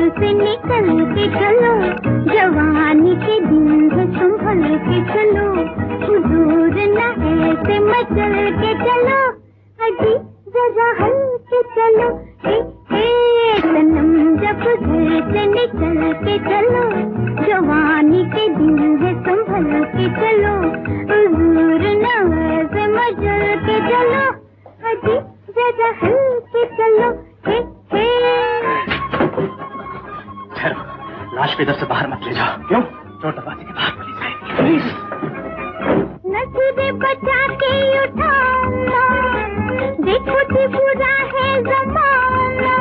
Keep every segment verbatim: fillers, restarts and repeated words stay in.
से निकल के चलो, जवानी के दिन है संभल के चलो, हुजूर न ऐसे मचल के चलो, अजी जरा हल के चलो, हे हे सनम जब घर से निकल के चलो, जवानी के दिन है संभल के चलो, हुजूर न ऐसे मचल के चलो, अजी जरा हल के चलो, हे हे। ठहरो, लाश को इधर से बाहर मत ले जाओ। क्यों? चोर दरवाजे के बाहर पुलिस आएगी। पुलिस नजरे बचा के उठाना, देखो कि बुरा है ज़माना,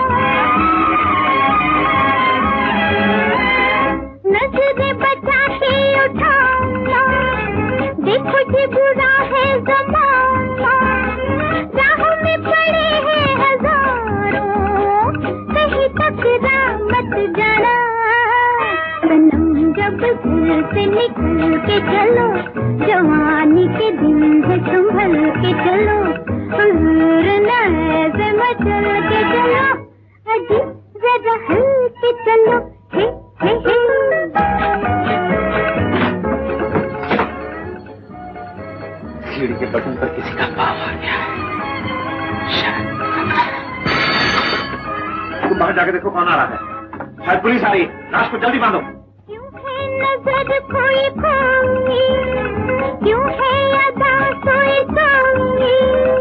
नजरे बचा के उठाना, देखो कि बुरा है ज़माना, राहों में पड़े हैं हजारों, कहीं टकरा मत जाना, सनम जब घर से निकल के चलो, जवानी के दिन है संभल के चलो, हुजूर न ऐसे मचल के चलो, अजी जरा हल के चलो, हे हे हे। सीढ़ी के बटन पर किसी का पाँव आ गया है। तुम बाहर जाके देखो कौन आ रहा है। शायद पुलिस आ रही है। लाश को जल्दी बांधो। क्यों है नजर खोई खोई, क्यों है अदा सोई सोई,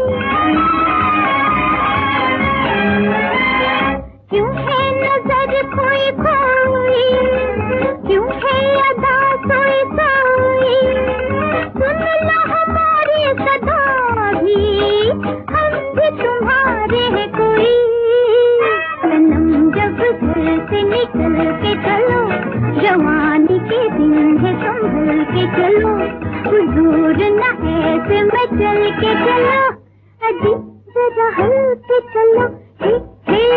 क्यों है नजर खोई खोई, क्यों है अदा सोई सोई, सुन लो हमारी सदा भी, हम भी तुम्हारे हैं कोई, सनम जब घर से निकल के चलो, जवानी के दिन है संभल के चलो, हुजूर न ऐसे मचल के चलो, अजी जरा हल के चलो, हे हे।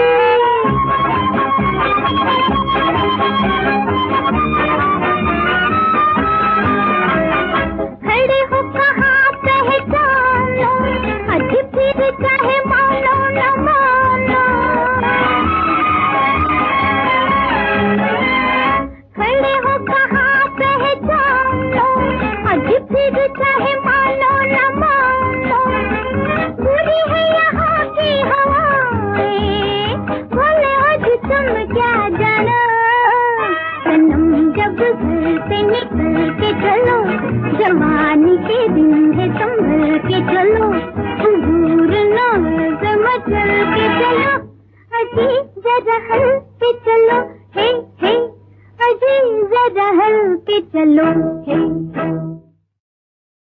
खड़े हो कहाँ पहचानो, अजी फिर चाहे मानो न मानो, खड़े हो कहाँ पहचानो, अजी फिर चाहे मानो न मानो, बुरी है यहाँ की हवाएं, बोले अजी तुम क्या जानो, सनम जब घर से निकल के चलो, जवानी के दिन है संभल के चलो, हुजूर न ऐसे मचल के चलो, अजी जरा हल के चलो, हे हे, अजी जरा हल के चलो, हे।